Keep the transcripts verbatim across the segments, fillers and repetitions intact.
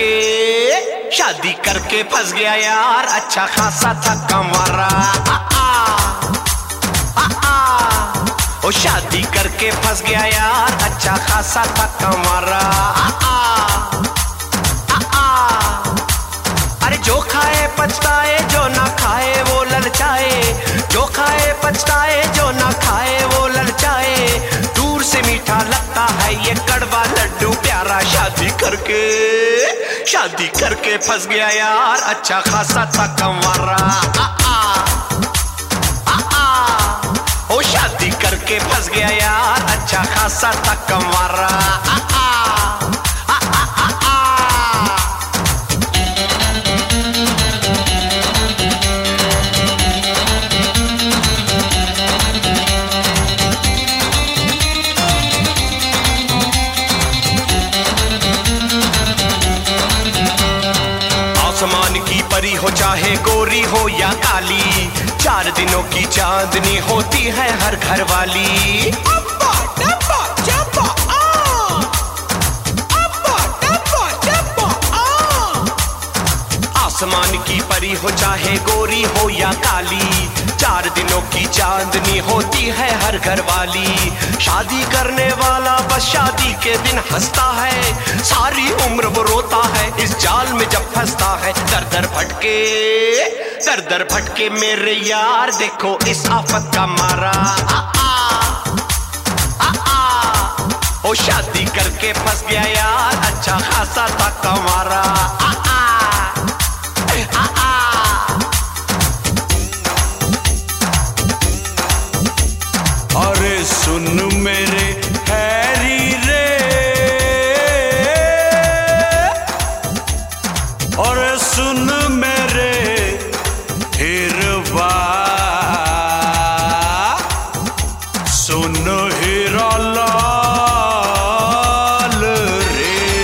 करके शादी करके फंस गया यार, अच्छा खासा था कमारा। आ, आ, आ, आ, ओ शादी करके फंस गया यार, अच्छा खासा था कमारा। आ, आ, आ, आ, अरे जो खाए पछताए, जो ना खाए वो ललचाए, जो खाए पछताए, जो ना खाए वो ललचाए। दूर से मीठा लगता है ये कड़वा लड्डू प्यारा, शादी करके शादी करके फंस गया यार, अच्छा खासा था कमारा। आ, आ, आ, आ, ओ शादी करके फंस गया यार, अच्छा खासा था कमारा। आ, आ, आ, आ, आ, आ, आसमान की परी हो चाहे गोरी हो या काली, चार दिनों की चांदनी होती है हर घर वाली। अब्बा डब्बा जब्बा आ, अब्बा डब्बा जब्बा आ। आसमान की परी हो चाहे गोरी हो या काली, चार दिनों की चांदनी होती है हर घर वाली। शादी करने वाला बस शादी के दिन हंसता है, सारी उम्र वो रोता है इस जाल में जब फंसता है। दर दर भटके दर दर भटके मेरे यार, देखो इस आफत का मारा। आ, आ, आ, आ, ओ शादी करके फंस गया यार, अच्छा खासा था कमारा। आ, आ, आ, आ, अरे सुन मेरे हैरी रे, अरे सुन मेरे हिरवा, सुन हीरा लाल रे।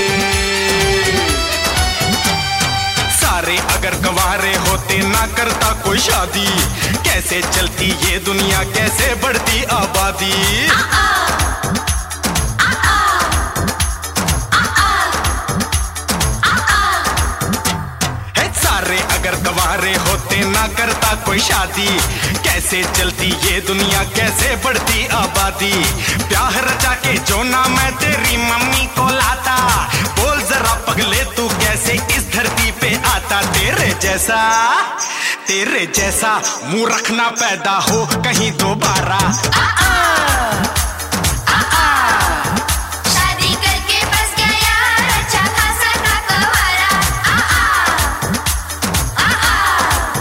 सारे अगर गंवारे होते ना करता कोई शादी, कैसे चलती ये दुनिया, कैसे बढ़ती आबादी। आ, आ, आ, आ, आ, आ, आ, सारे अगर गंवारे होते ना करता कोई शादी, कैसे चलती ये दुनिया, कैसे बढ़ती आबादी। प्यार रचा के जो ना मैं तेरी मम्मी को लाता, बोल जरा पगले तू कैसे इस धरती पे आता। तेरे जैसा तेरे जैसा मुंह रखना पैदा हो कहीं दोबारा। आ, आ, आ, आ, शादी करके फंस गया यार, अच्छा खासा था कवारा। आ, आ, आ, आ,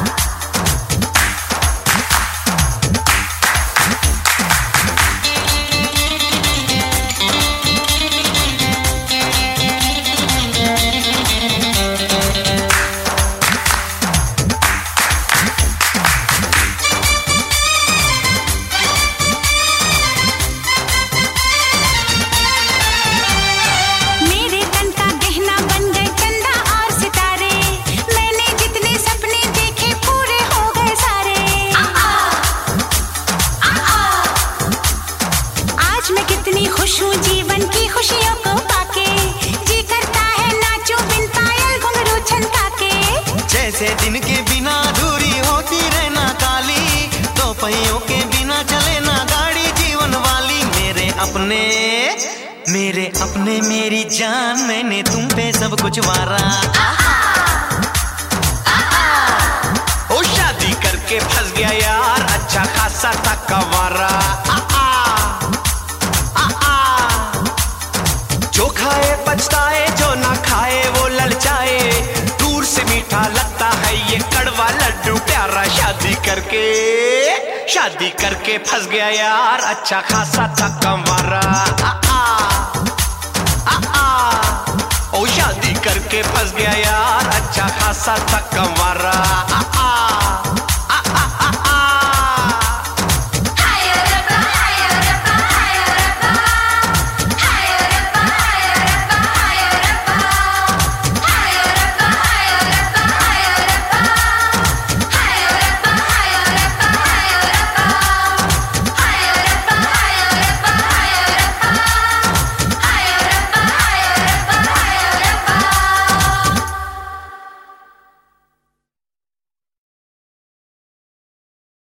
जैसे दिन के बिना अधूरी होती रहना काली, दो पहियों के बिना चले ना गाड़ी जीवन वाली। मेरे अपने मेरे अपने मेरी जान, मैंने तुम पे सब कुछ वारा। आ, आ, आ, ओ शादी करके फंस गया यार, अच्छा खासा था कवारा। आ, आ, आ, आ, जो खाए पछताए, जो ना खाए वो ललचाए। दूर से मीठा लगता है ये कड़वा लड्डू प्यारा, शादी करके शादी करके फंस गया यार, अच्छा खासा था कमारा। आ, आ, आ, आ, ओ शादी करके फंस गया यार, अच्छा खासा था कमारा। आ, आ,